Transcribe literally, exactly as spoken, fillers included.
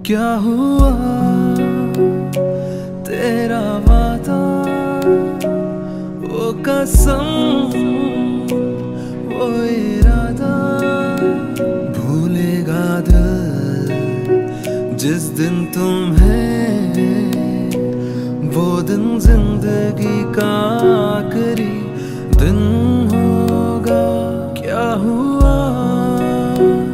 क्या हुआ तेरा वादा, वो कसम वो इरादा, भूलेगा दिल जिस दिन तुम्हें, वो दिन जिंदगी का आखिरी दिन होगा। क्या हुआ